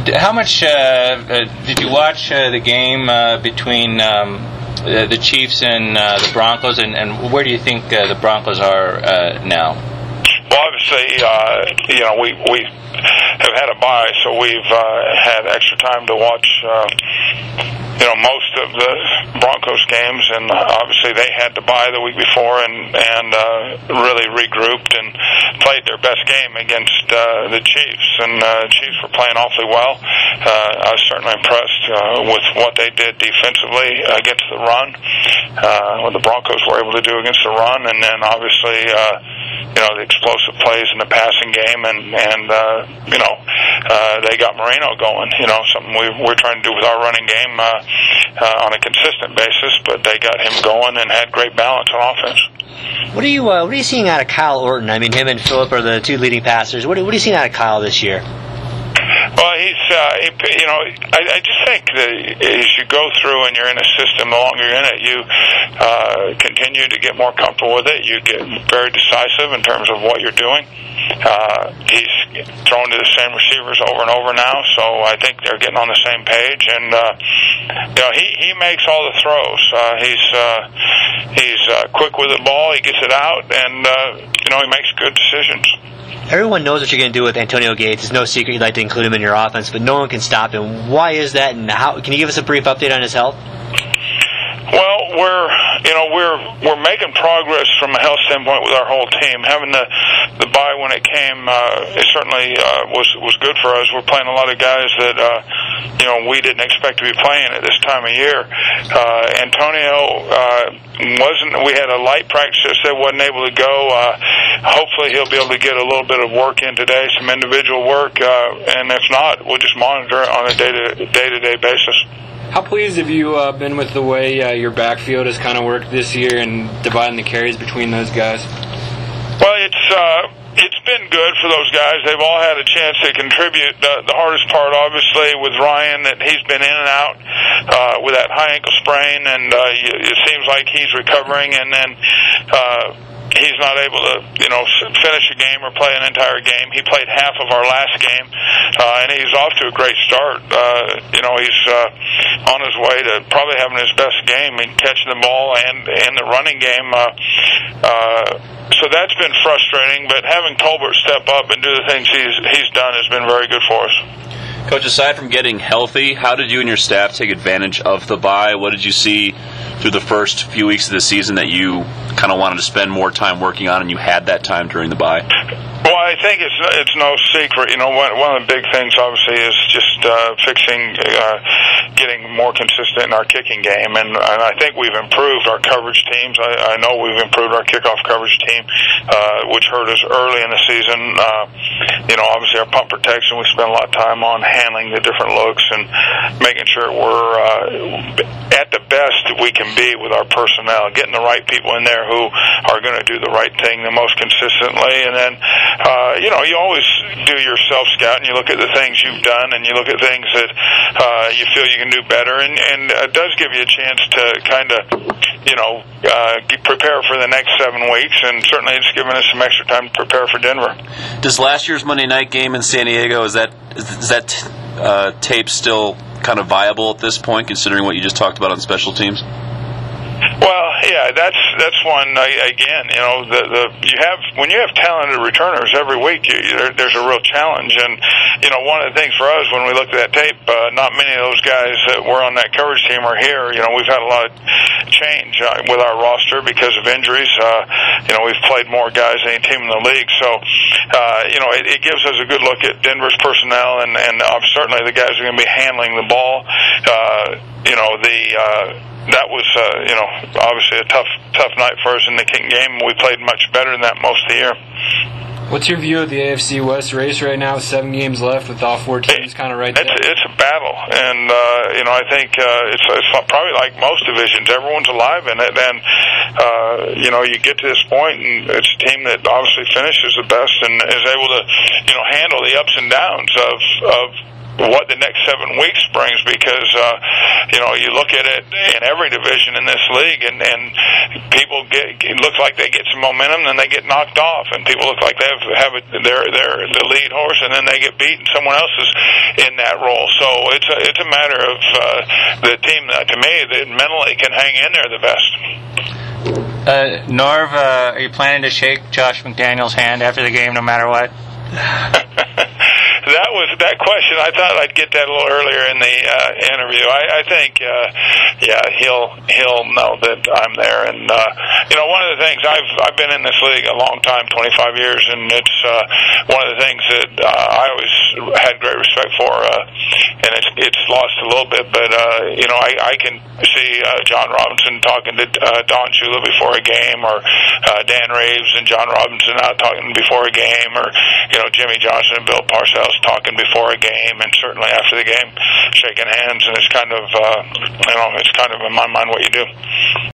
How much did you watch the game between the Chiefs and the Broncos, and where do you think the Broncos are now? Well, obviously, we have had a bye, so we've had extra time to watch, most of the Broncos games, and obviously they had to bye the week before and really regrouped and played their best game against the Chiefs, and the Chiefs were playing awfully well. I was certainly impressed with what they did defensively against the run, what the Broncos were able to do against the run, and then obviously the explosive plays in the passing game, and they got Moreno going, something we're trying to do with our running game on a consistent basis, but they got him going and had great balance on offense. What are you seeing out of Kyle Orton? I mean, him and Phillip are the two leading passers. What are you seeing out of Kyle this year? Well, I just think that as you go through and you're in a system, the longer you're in it, you continue to get more comfortable with it. You get very decisive in terms of what you're doing. He's thrown to the same receivers over and over now, so I think they're getting on the same page. And he makes all the throws. He's quick with the ball. He gets it out, and he makes good decisions. Everyone knows what you're going to do with Antonio Gates. It's no secret you'd like to include him in your offense, but no one can stop him. Why is that, and how? Can you give us a brief update on his health? Well, we're making progress from a health standpoint with our whole team. Having the bye when it came, it certainly was good for us. We're playing a lot of guys that we didn't expect to be playing at this time of year. Antonio wasn't. We had a light practice that wasn't able to go. Hopefully, he'll be able to get a little bit of work in today, some individual work, and if not, we'll just monitor it on a day-to-day basis. How pleased have you been with the way your backfield has kind of worked this year and dividing the carries between those guys? Well, it's been good for those guys. They've all had a chance to contribute. The hardest part, obviously, with Ryan, that he's been in and out with that high ankle sprain, and it seems like he's recovering, and then he's not able to, finish a game or play an entire game. He played half of our last game, and he's off to a great start. He's on his way to probably having his best game in catching the ball and in the running game. So that's been frustrating, but having Tolbert step up and do the things he's done has been very good for us. Coach, aside from getting healthy, how did you and your staff take advantage of the bye? What did you see through the first few weeks of the season that you kind of wanted to spend more time working on, and you had that time during the bye? Well, I think it's no secret. One of the big things, obviously, is just fixing, getting more consistent in our kicking game, and I think we've improved our coverage teams. I know we've improved our kickoff coverage team, which hurt us early in the season. Obviously, our punt protection, we spend a lot of time on handling the different looks and making sure we're at the best that we can be with our personnel, getting the right people in there who are going to do the right thing the most consistently, and then you always do your self-scout, and you look at the things you've done, and you look at things that you feel you can do better, and it does give you a chance to kind of, prepare for the next 7 weeks, and certainly it's given us some extra time to prepare for Denver. Does last year's Monday night game in San Diego, is that tape still kind of viable at this point, considering what you just talked about on special teams? Well, yeah, that's one. Again, when you have talented returners every week, there's a real challenge. And one of the things for us when we looked at that tape, not many of those guys that were on that coverage team are here. We've had a lot of change with our roster because of injuries. We've played more guys than any team in the league, so it gives us a good look at Denver's personnel, and certainly the guys are going to be handling the ball. That was, obviously a tough night for us in the kicking game. We played much better than that most of the year. What's your view of the AFC West race right now? 7 games left with all 4 teams kind of right there. It's a battle, and I think it's probably like most divisions. Everyone's alive in it, and you get to this point, and it's a team that obviously finishes the best and is able to handle the ups and downs of what the next 7 weeks brings, because you look at it in every division in this league, and people it looks like they get some momentum, then they get knocked off, and people look like they're the lead horse, and then they get beat, and someone else is in that role. So it's a matter of the team to me that mentally can hang in there the best. Norv, are you planning to shake Josh McDaniels' hand after the game, no matter what? That question. I thought I'd get that a little earlier in the interview. I think, he'll know that I'm there. And one of the things I've been in this league a long time, 25 years, and it's one of the things that I always had great respect for. And it's lost a little bit, but I can see John Robinson talking to Don Shula before a game, or Dan Reeves and John Robinson out talking before a game, or Jimmy Johnson and Bill Parcells talking before a game, and certainly after the game, shaking hands. And it's kind of in my mind what you do.